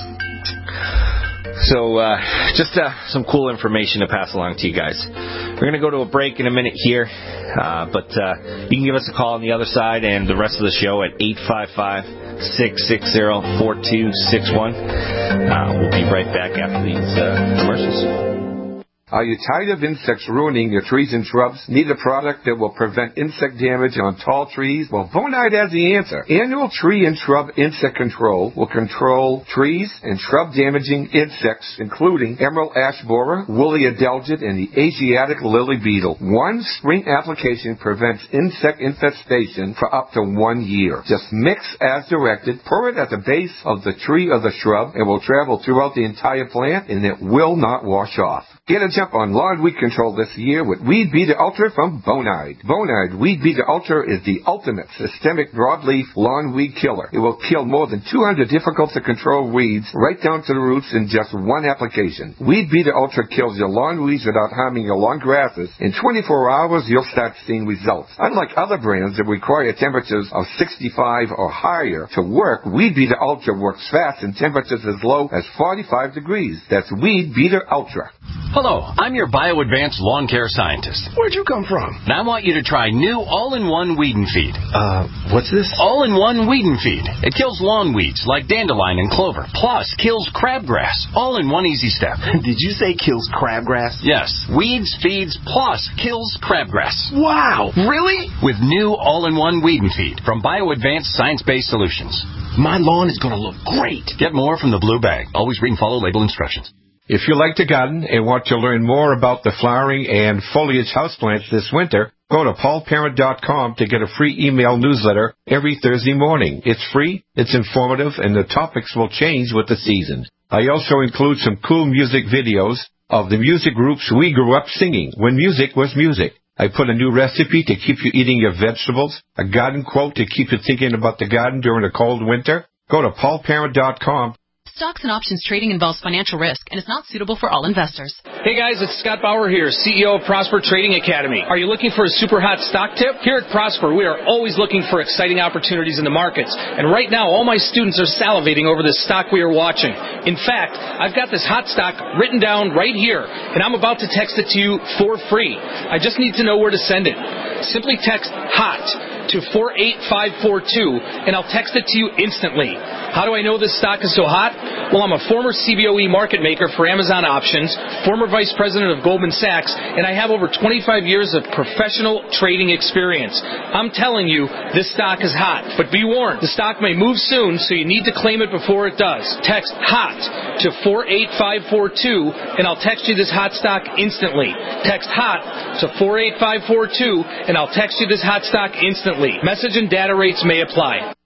So uh, just uh, some cool information to pass along to you guys. We're going to go to a break in a minute here, uh, but uh, you can give us a call on the other side and the rest of the show at eight five five, six six zero, four two six one. Uh, we'll be right back after these uh, commercials. Are you tired of insects ruining your trees and shrubs? Need a product that will prevent insect damage on tall trees? Well, Bonide has the answer. Annual Tree and Shrub Insect Control will control trees and shrub-damaging insects, including emerald ash borer, woolly adelgid, and the Asiatic lily beetle. One spring application prevents insect infestation for up to one year. Just mix as directed, pour it at the base of the tree or the shrub. It will travel throughout the entire plant, and it will not wash off. Get a jump on lawn weed control this year with Weed Beater Ultra from Bonide. Bonide Weed Beater Ultra is the ultimate systemic broadleaf lawn weed killer. It will kill more than two hundred difficult-to-control weeds right down to the roots in just one application. Weed Beater Ultra kills your lawn weeds without harming your lawn grasses. In twenty-four hours, you'll start seeing results. Unlike other brands that require temperatures of sixty-five or higher to work, Weed Beater Ultra works fast in temperatures as low as forty-five degrees. That's Weed Beater Ultra. Hello, I'm your BioAdvance lawn care scientist. Where'd you come from? And I want you to try new all-in-one Weed and Feed. Uh, what's this? All-in-one Weed and Feed. It kills lawn weeds like dandelion and clover, plus kills crabgrass, all in one easy step. Did you say kills crabgrass? Yes, weeds, feeds, plus kills crabgrass. Wow, really? With new all-in-one Weed and Feed from BioAdvance Science-Based Solutions. My lawn is going to look great. Get more from the blue bag. Always read and follow label instructions. If you like to garden and want to learn more about the flowering and foliage houseplants this winter, go to paul parent dot com to get a free email newsletter every Thursday morning. It's free, it's informative, and the topics will change with the season. I also include some cool music videos of the music groups we grew up singing when music was music. I put a new recipe to keep you eating your vegetables, a garden quote to keep you thinking about the garden during a cold winter. Go to paul parent dot com. Stocks and options trading involves financial risk and is not suitable for all investors. Hey guys, it's Scott Bauer here, C E O of Prosper Trading Academy. Are you looking for a super hot stock tip? Here at Prosper, we are always looking for exciting opportunities in the markets. And right now, all my students are salivating over this stock we are watching. In fact, I've got this hot stock written down right here, and I'm about to text it to you for free. I just need to know where to send it. Simply text HOT to four eight five four two, and I'll text it to you instantly. How do I know this stock is so hot? Well, I'm a former C B O E market maker for Amazon Options, former vice president of Goldman Sachs, and I have over twenty-five years of professional trading experience. I'm telling you, this stock is hot. But be warned, the stock may move soon, so you need to claim it before it does. Text HOT to four eight five four two, and I'll text you this hot stock instantly. Text HOT to four eight five four two, and I'll text you this hot stock instantly. Message and data rates may apply.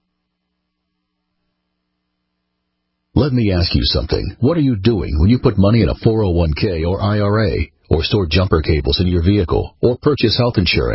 Let me ask you something. What are you doing when you put money in a four oh one k or I R A, or store jumper cables in your vehicle, or purchase health insurance?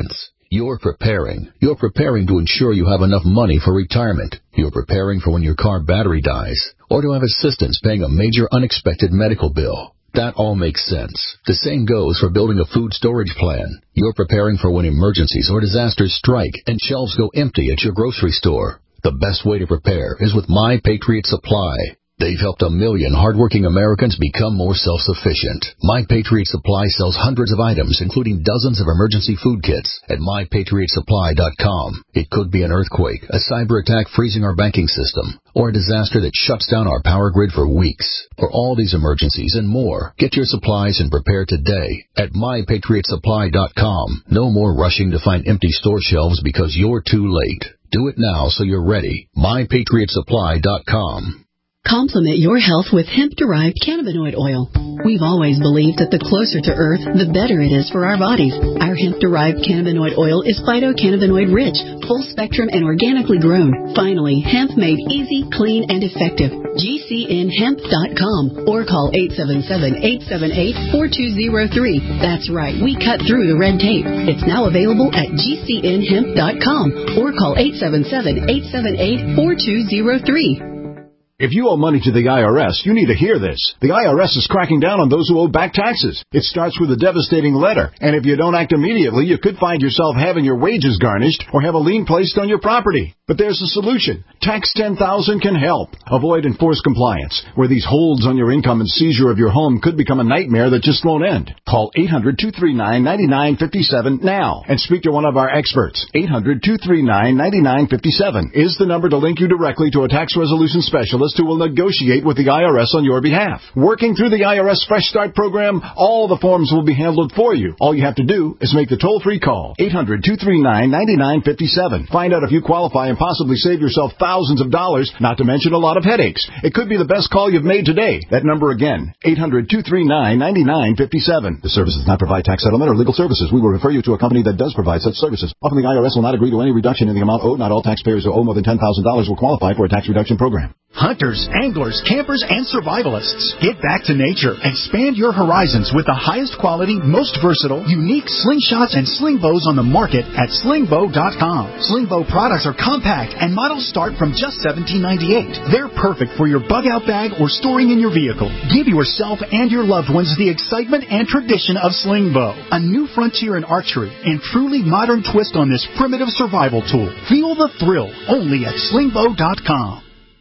You're preparing. You're preparing to ensure you have enough money for retirement. You're preparing for when your car battery dies, or to have assistance paying a major unexpected medical bill. That all makes sense. The same goes for building a food storage plan. You're preparing for when emergencies or disasters strike and shelves go empty at your grocery store. The best way to prepare is with My Patriot Supply. They've helped a million hardworking Americans become more self-sufficient. My Patriot Supply sells hundreds of items, including dozens of emergency food kits, at my patriot supply dot com. It could be an earthquake, a cyber attack freezing our banking system, or a disaster that shuts down our power grid for weeks. For all these emergencies and more, get your supplies and prepare today at my patriot supply dot com. No more rushing to find empty store shelves because you're too late. Do it now so you're ready. my patriot supply dot com. Complement your health with hemp-derived cannabinoid oil. We've always believed that the closer to Earth, the better it is for our bodies. Our hemp-derived cannabinoid oil is phytocannabinoid-rich, full-spectrum, and organically grown. Finally, hemp made easy, clean, and effective. G C N hemp dot com or call eight seven seven, eight seven eight, four two zero three. That's right, we cut through the red tape. It's now available at G C N hemp dot com or call eight seven seven, eight seven eight, four two zero three. If you owe money to the I R S, you need to hear this. The I R S is cracking down on those who owe back taxes. It starts with a devastating letter, and if you don't act immediately, you could find yourself having your wages garnished or have a lien placed on your property. But there's a solution. Tax ten thousand can help. Avoid enforced compliance, where these holds on your income and seizure of your home could become a nightmare that just won't end. Call eight hundred, two three nine, nine nine five seven now and speak to one of our experts. eight hundred, two three nine, nine nine five seven is the number to link you directly to a tax resolution specialist who will negotiate with the I R S on your behalf. Working through the I R S Fresh Start program, all the forms will be handled for you. All you have to do is make the toll-free call. eight hundred, two three nine, nine nine five seven. Find out if you qualify and possibly save yourself thousands of dollars, not to mention a lot of headaches. It could be the best call you've made today. That number again, eight hundred, two three nine, nine nine five seven. The service does not provide tax settlement or legal services. We will refer you to a company that does provide such services. Often the I R S will not agree to any reduction in the amount owed. Not all taxpayers who owe more than ten thousand dollars will qualify for a tax reduction program. Hunters, anglers, campers, and survivalists, get back to nature. Expand your horizons with the highest quality, most versatile, unique slingshots and sling bows on the market at sling bow dot com. Sling bow products are compact and models start from just seventeen ninety-eight. They're perfect for your bug-out bag or storing in your vehicle. Give yourself and your loved ones the excitement and tradition of sling bow, a new frontier in archery and truly modern twist on this primitive survival tool. Feel the thrill only at sling bow dot com.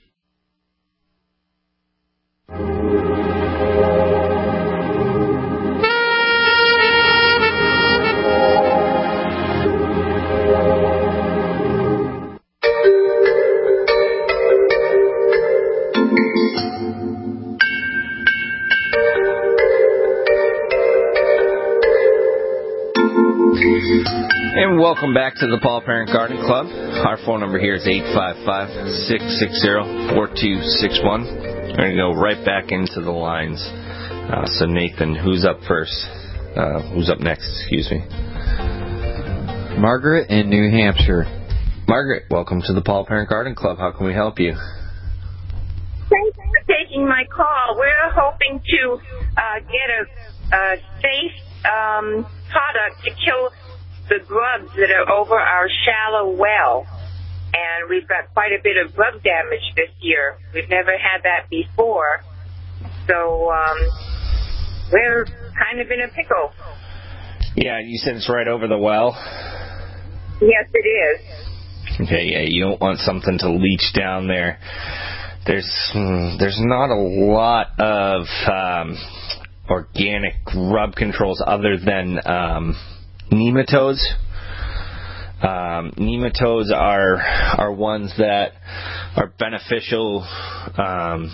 And welcome back to the Paul Parent Garden Club. Our phone number here is eight five five, six six zero, four two six one. We're going to go right back into the lines. Uh, so, Nathan, who's up first? Uh, who's up next? Excuse me. Margaret in New Hampshire. Margaret, welcome to the Paul Parent Garden Club. How can we help you? Thanks for taking my call. We're hoping to uh, get a, a safe um, product to kill the grubs that are over our shallow well. And we've got quite a bit of grub damage this year. We've never had that before. So um, we're kind of in a pickle. Yeah, you said it's right over the well? Yes, it is. Okay, yeah, you don't want something to leach down there. There's hmm, there's not a lot of um, organic grub controls other than um, nematodes. Um, nematodes are are ones that are beneficial, um,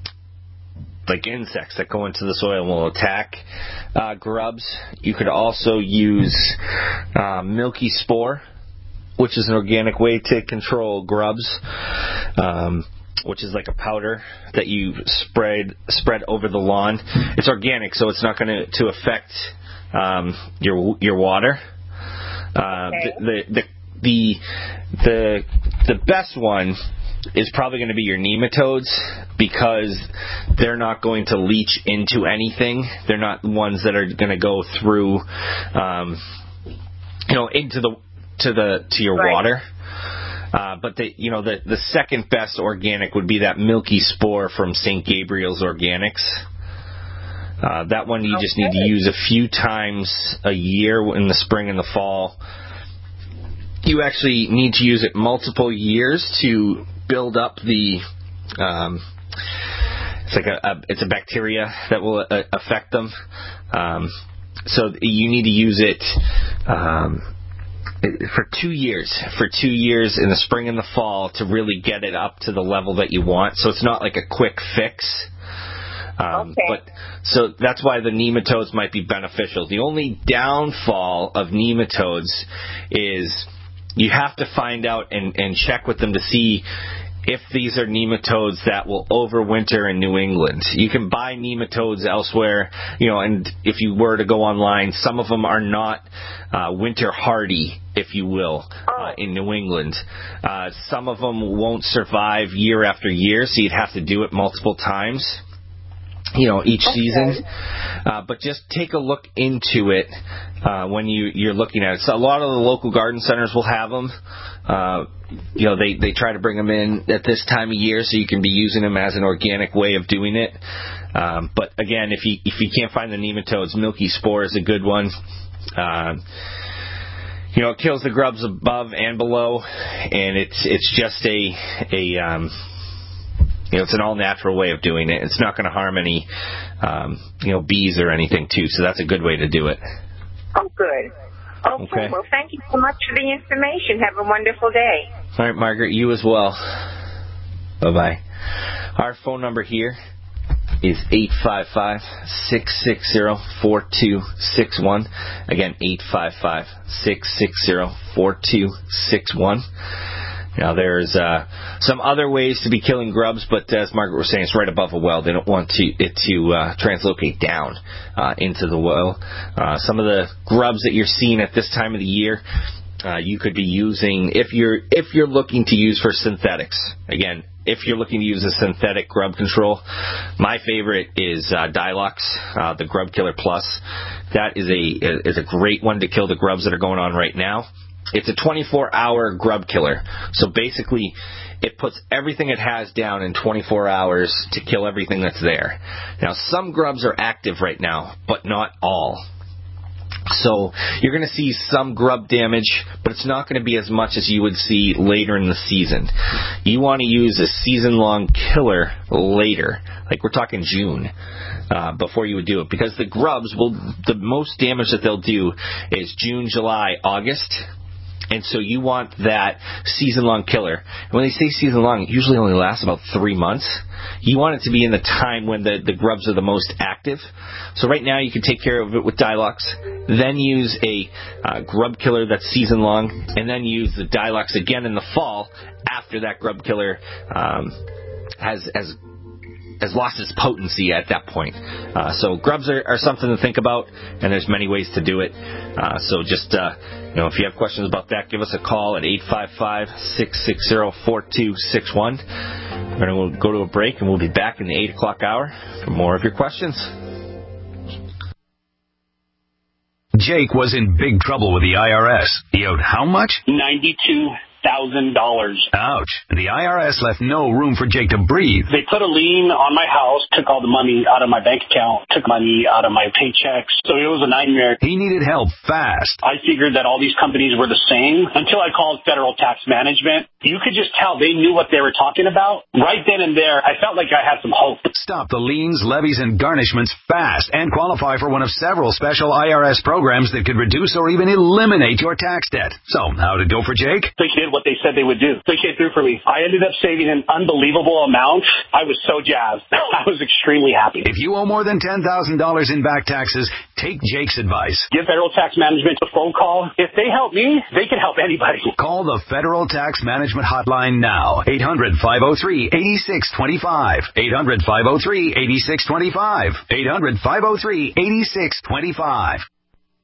like insects that go into the soil and will attack uh, grubs. You could also use uh, milky spore, which is an organic way to control grubs, um, which is like a powder that you spread spread over the lawn. It's organic, so it's not going to to affect um, your your water. Uh, okay. the, the the the the best one is probably going to be your nematodes, because they're not going to leach into anything. They're not ones that are going to go through, um, you know, into the to the to your Right. water. Uh, but the you know the the second best organic would be that Milky Spore from Saint Gabriel's Organics. Uh, that one you just need to use a few times a year in the spring and the fall. You actually need to use it multiple years to build up the. Um, it's like a, a it's a bacteria that will uh, affect them. Um, so you need to use it. Um, For two years, for two years in the spring and the fall to really get it up to the level that you want. So it's not like a quick fix. Um, Okay. But so that's why the nematodes might be beneficial. The only downfall of nematodes is you have to find out and, and check with them to see if these are nematodes that will overwinter in New England. You can buy nematodes elsewhere, you know, and if you were to go online, some of them are not uh, winter hardy, if you will, uh, in New England. Uh, some of them won't survive year after year, so you'd have to do it multiple times, you know, each Okay. season. Uh, but just take a look into it uh, when you, you're looking at it. So a lot of the local garden centers will have them. Uh, you know, they, they try to bring them in at this time of year so you can be using them as an organic way of doing it. Um, but again, if you if you can't find the nematodes, Milky Spore is a good one. Um, you know, it kills the grubs above and below, and it's it's just a a um, you know, it's an all natural way of doing it. It's not going to harm any um, you know bees or anything too. So that's a good way to do it. Oh, good. Okay. Okay. Well, thank you so much for the information. Have a wonderful day. All right, Margaret, you as well. Bye-bye. Our phone number here is eight five five, six six zero, four two six one. Again, eight five five, six six zero, four two six one. Now, there's uh, some other ways to be killing grubs, but as Margaret was saying, it's right above a well. They don't want to, it to uh, translocate down uh, into the well. Uh, some of the grubs that you're seeing at this time of the year, uh, you could be using if you're if you're looking to use for synthetics. Again, if you're looking to use a synthetic grub control, my favorite is uh, Dilox, uh, the Grub Killer Plus. That is a is a great one to kill the grubs that are going on right now. It's a twenty-four hour grub killer. So basically, it puts everything it has down in twenty-four hours to kill everything that's there. Now, some grubs are active right now, but not all. So you're going to see some grub damage, but it's not going to be as much as you would see later in the season. You want to use a season-long killer later, like we're talking June, uh, before you would do it. Because the grubs will, the most damage that they'll do is June, July, August. And so you want that season-long killer. And when they say season-long, it usually only lasts about three months. You want it to be in the time when the, the grubs are the most active. So right now you can take care of it with Dilox, then use a uh, grub killer that's season-long, and then use the Dilox again in the fall after that grub killer um, has has has lost its potency at that point. Uh, so grubs are, are something to think about, and there's many ways to do it. Uh, so just, uh, you know, if you have questions about that, give us a call at eight five five, six six zero, four two six one. And we'll go to a break, and we'll be back in the eight o'clock hour for more of your questions. Jake was in big trouble with the I R S. He owed how much? ninety-two thousand dollars. Ouch. The I R S left no room for Jake to breathe. They put a lien on my house, took all the money out of my bank account, took money out of my paychecks. So it was a nightmare. He needed help fast. I figured that all these companies were the same until I called Federal Tax Management. You could just tell they knew what they were talking about. Right then and there, I felt like I had some hope. Stop the liens, levies, and garnishments fast and qualify for one of several special I R S programs that could reduce or even eliminate your tax debt. So, how'd it go for Jake? They did what they said they would do. They came through for me. I ended up saving an unbelievable amount. I was so jazzed. I was extremely happy. If you owe more than ten thousand dollars in back taxes, take Jake's advice. Give Federal Tax Management a phone call. If they help me, they can help anybody. Call the Federal Tax Management Hotline now. eight hundred, five oh three, eight six two five. eight hundred, five oh three, eight six two five. eight hundred, five oh three, eight six two five.